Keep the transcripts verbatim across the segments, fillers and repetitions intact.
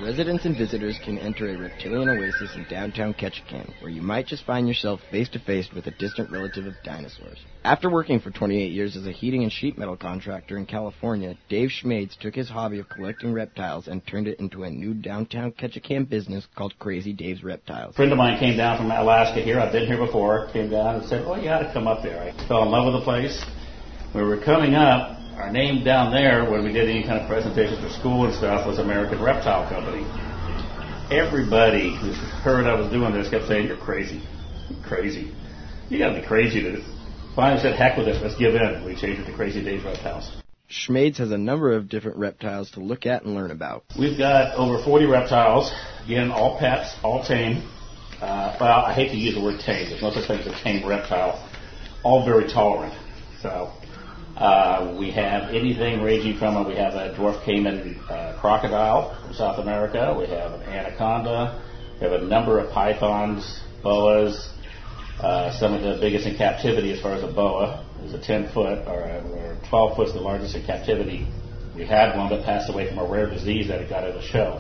Residents and visitors can enter a reptilian oasis in downtown Ketchikan, where you might just find yourself face-to-face with a distant relative of dinosaurs. After working for twenty-eight years as a heating and sheet metal contractor in California, Dave Schmades took his hobby of collecting reptiles and turned it into a new downtown Ketchikan business called Crazy Dave's Reptiles. A friend of mine came down from Alaska here. I've been here before. Came down and said, oh, you got to come up there. I fell in love with the place. We were coming up. Our name down there, when we did any kind of presentations for school and stuff, was American Reptile Company. Everybody who heard I was doing this kept saying, you're crazy. You're crazy. You got to be crazy to finally said, heck with it, let's give in. We changed it to Crazy Dave's Reptiles. Schmades has a number of different reptiles to look at and learn about. We've got over forty reptiles. Again, all pets, all tame. Uh, well, I hate to use the word tame. There's no such thing as a tame reptile. All very tolerant. So... Uh, we have anything ranging from, uh, we have a dwarf caiman uh, crocodile from South America. We have an anaconda. We have a number of pythons, boas. Uh, some of the biggest in captivity as far as a boa is a ten foot or, or twelve foot, the largest in captivity. We had one that passed away from a rare disease that it got at a show.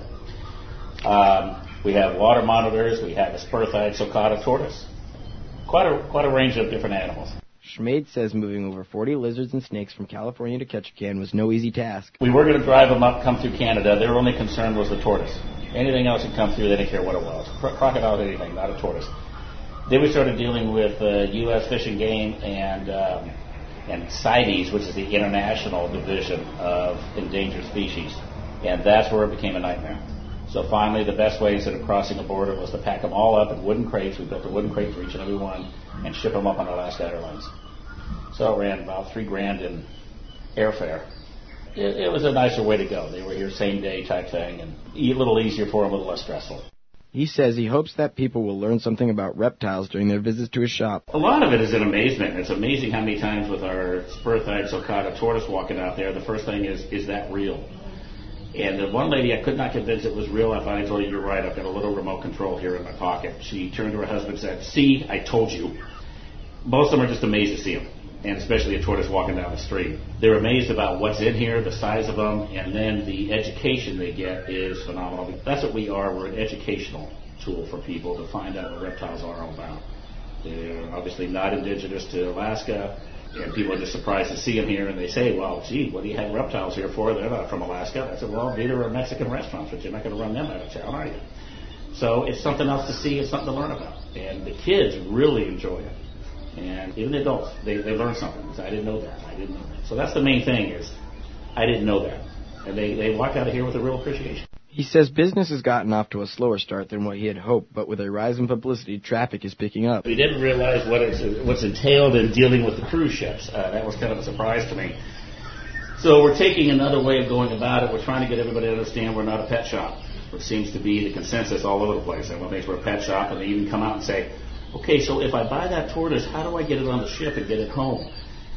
Um, we have water monitors. We have a spurthide sulcata tortoise. Quite a, quite a range of different animals. Schmades says moving over forty lizards and snakes from California to Ketchikan was no easy task. We were going to drive them up, come through Canada. Their only concern was the tortoise. Anything else that come through, they didn't care what it was. Cro- crocodile, anything, not a tortoise. Then we started dealing with uh, U S Fish and Game and um, and CITES, which is the International Division of Endangered Species. And that's where it became a nightmare. So finally, the best way instead of crossing the border was to pack them all up in wooden crates. We built a wooden crate for each and every one and ship them up on Alaska Airlines. So it ran about three grand in airfare. It, it was a nicer way to go. They were here same day type thing and a little easier for them, a little less stressful. He says he hopes that people will learn something about reptiles during their visits to his shop. A lot of it is an amazement. It's amazing how many times with our spurthide sulcata tortoise walking out there, the first thing is, is that real? And the one lady I could not convince it was real. I finally told her, you're right, I've got a little remote control here in my pocket. She turned to her husband and said, see, I told you. Most of them are just amazed to see him, and especially a tortoise walking down the street. They're amazed about what's in here, the size of them, and then the education they get is phenomenal. That's what we are. We're an educational tool for people to find out what reptiles are all about. They're obviously not indigenous to Alaska. And people are just surprised to see them here, and they say, well, gee, what do you have reptiles here for? They're not from Alaska. I said, well, neither are Mexican restaurants, but you're not going to run them out of town, are you? So it's something else to see. It's something to learn about. And the kids really enjoy it. And even the adults, they, they learn something. I didn't know that. I didn't know that. So that's the main thing is I didn't know that. And they, they walk out of here with a real appreciation. He says business has gotten off to a slower start than what he had hoped, but with a rise in publicity, traffic is picking up. We didn't realize what it's, what's entailed in dealing with the cruise ships. Uh, that was kind of a surprise to me. So we're taking another way of going about it. We're trying to get everybody to understand we're not a pet shop, which seems to be the consensus all over the place. Everyone thinks we're a pet shop, and they even come out and say, okay, so if I buy that tortoise, how do I get it on the ship and get it home?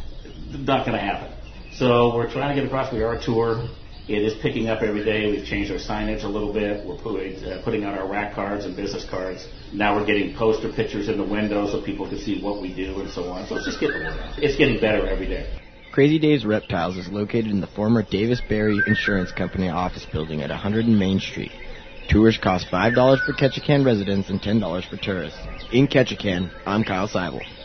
Not going to happen. So we're trying to get across. We are a tour. It is picking up every day. We've changed our signage a little bit. We're putting, uh, putting out our rack cards and business cards. Now we're getting poster pictures in the window so people can see what we do and so on. So it's just getting the word out. It's getting better every day. Crazy Dave's Reptiles is located in the former Davis Berry Insurance Company office building at one hundred Main Street. Tours cost five dollars for Ketchikan residents and ten dollars for tourists. In Ketchikan, I'm Kyle Seibel.